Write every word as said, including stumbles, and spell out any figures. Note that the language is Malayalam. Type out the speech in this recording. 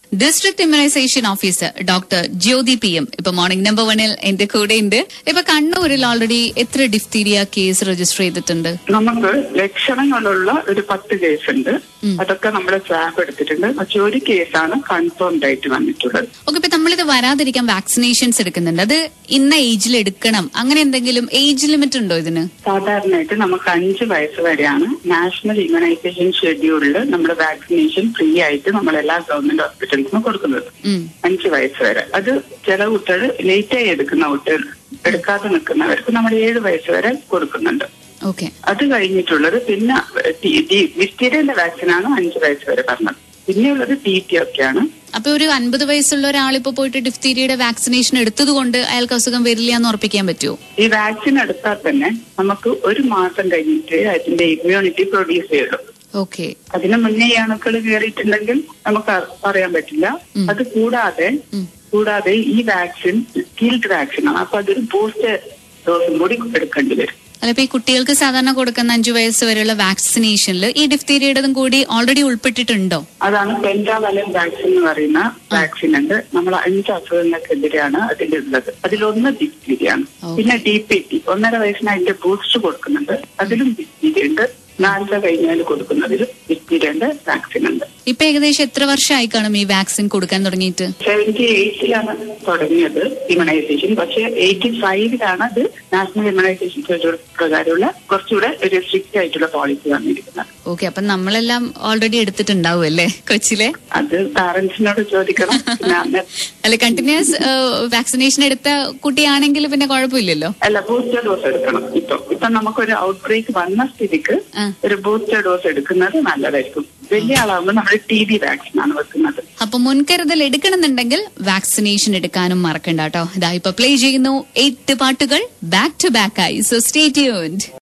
District immunisation officer doctor Jyothi P M ഇപ്പൊ മോർണിംഗ് നമ്പർ വണ്ണിൽ എന്റെ കൂടെ ഉണ്ട്. ഇപ്പൊ കണ്ണൂരിൽ ഓൾറെഡി എത്ര ഡിഫ്തീരിയ കേസ് രജിസ്റ്റർ ചെയ്തിട്ടുണ്ട്? നമുക്ക് ലക്ഷണങ്ങളുള്ള ഒരു പത്ത് കേസ് ഉണ്ട്. അതൊക്കെ നമ്മൾ സ്വാബ് എടുത്തിട്ടുണ്ട്. പക്ഷെ ഒരു കേസാണ് കൺഫേംഡ് ആയിട്ട് വന്നിട്ടുള്ളത്. ഓക്കെ, ഇപ്പൊ നമ്മളിത് വരാതിരിക്കാൻ വാക്സിനേഷൻസ് എടുക്കുന്നുണ്ട്. അത് ഇന്ന ഏജിൽ എടുക്കണം, അങ്ങനെ എന്തെങ്കിലും ഏജ് ലിമിറ്റ് ഉണ്ടോ ഇതിന്? സാധാരണയായിട്ട് നമുക്ക് അഞ്ച് വയസ്സ് വരെയാണ് നാഷണൽ ഇമ്മ്യൂണൈസേഷൻ ഷെഡ്യൂളിൽ നമ്മുടെ വാക്സിനേഷൻ ഫ്രീ ആയിട്ട് നമ്മൾ എല്ലാ ഗവൺമെന്റ് ഹോസ്പിറ്റൽസിനും കൊടുക്കുന്നത്. അഞ്ച് വയസ്സ് വരെ. അത് ചില കുട്ടികൾ ലേറ്റായി എടുക്കുന്ന കുട്ടികൾ, എടുക്കാതെ നിൽക്കുന്നവർക്ക് നമ്മൾ ഏഴ് വയസ്സ് വരെ കൊടുക്കുന്നുണ്ട്. അത് കഴിഞ്ഞിട്ടുള്ളത് പിന്നെ ഡിഫ്തീരിയന്റെ വാക്സിനാണ് അഞ്ച് വയസ്സ് വരെ പറഞ്ഞത്. പിന്നെയുള്ളത് ടി ടി ഒക്കെയാണ്. അപ്പൊ ഒരു അൻപത് വയസ്സുള്ള ഒരാളിപ്പോ പോയിട്ട് ഡിഫ്തീരിയയുടെ വാക്സിനേഷൻ എടുത്തത് കൊണ്ട് അയാൾക്ക് അസുഖം വരില്ല എന്ന് ഉറപ്പിക്കാൻ പറ്റുമോ? ഈ വാക്സിൻ എടുത്താൽ തന്നെ നമുക്ക് ഒരു മാസം കഴിഞ്ഞിട്ട് അതിന്റെ ഇമ്മ്യൂണിറ്റി പ്രൊഡ്യൂസ് ചെയ്യുള്ളൂ. ഓക്കെ, അതിന് മുന്നേ ഈ അണുക്കൾ കയറിയിട്ടുണ്ടെങ്കിൽ നമുക്ക് പറയാൻ പറ്റില്ല. അത് കൂടാതെ കൂടാതെ ഈ വാക്സിൻ സ്കിൽഡ് വാക്സിനാണ്. അപ്പൊ അതൊരു ബൂസ്റ്റർ ഡോസും കൂടി എടുക്കേണ്ടി വരും. അല്ല, ഇപ്പൊ ഈ കുട്ടികൾക്ക് സാധാരണ കൊടുക്കുന്ന അഞ്ചു വയസ്സ് വരെയുള്ള വാക്സിനേഷനിൽ ഈ ഡിഫ്തീരിയയുടേതും കൂടി ഓൾറെഡി ഉൾപ്പെട്ടിട്ടുണ്ടോ? അതാണ് പെന്റാവലൻ വാക്സിൻ എന്ന് പറയുന്ന വാക്സിൻ ഉണ്ട്. നമ്മൾ അഞ്ച് അസുഖങ്ങൾക്കെതിരെയാണ് അതിലുള്ളത്. അതിലൊന്ന് ഡിഫ്തീരിയാണ്. പിന്നെ ഡി പി ടി ഒന്നര വയസ്സിന് അതിന്റെ ബൂസ്റ്റ് കൊടുക്കുന്നുണ്ട്. അതിലും ഡിഫ്തീരിയ ഉണ്ട്. നാലര കഴിഞ്ഞാൽ കൊടുക്കുന്നതിൽ ഡിഫ്തീരിയന്റെ വാക്സിൻ ഉണ്ട്. ഇപ്പൊ ഏകദേശം എത്ര വർഷമായി കാണും ഈ വാക്സിൻ കൊടുക്കാൻ തുടങ്ങിയിട്ട്? സെവന്റി എയ്റ്റിലാണ് തുടങ്ങിയത് ഇമ്മ്യൂണൈസേഷൻ. പക്ഷെ എയ്റ്റി ഫൈവിലാണ് അത് നാഷണൽ ഇമ്മ്യൂണൈസേഷൻ ഷെഡ്യൂൾ പ്രകാരമുള്ള കുറച്ചുകൂടെ ഒരു സ്ട്രിക്റ്റ് ആയിട്ടുള്ള പോളിസി വന്നിരിക്കുന്നത്. ഓക്കെ, അപ്പൊ നമ്മളെല്ലാം ഓൾറെഡി എടുത്തിട്ടുണ്ടാവും അല്ലേ കൊച്ചിലെ? അത് പാരന്റ്സിനോട് ചോദിക്കണം. അല്ല, കണ്ടിന്യൂസ് വാക്സിനേഷൻ എടുത്ത കുട്ടിയാണെങ്കിൽ പിന്നെ കുഴപ്പമില്ലല്ലോ. അല്ല, ബൂസ്റ്റർ ഡോസ് എടുക്കണം. ഇപ്പൊ ഇപ്പൊ നമുക്കൊരു ഔട്ട് ബ്രേക്ക് വന്ന സ്ഥിതിക്ക് ഒരു ബൂസ്റ്റർ ഡോസ് എടുക്കുന്നത് നല്ലതായിരിക്കും. വലിയ ആളാകുമ്പോൾ നമ്മൾ ടി ബി വാക്സിൻ ആണ് വെക്കുന്നത്. അപ്പൊ മുൻകരുതൽ എടുക്കണമെന്നുണ്ടെങ്കിൽ വാക്സിനേഷൻ എടുക്കാനും മറക്കണ്ട കേട്ടോ. ഇതാ ഇപ്പൊ പ്ലേ ചെയ്യുന്നു എയ്റ്റ് പാട്ടുകൾ ബാക്ക് ടു ബാക്ക് ആയി. So stay tuned.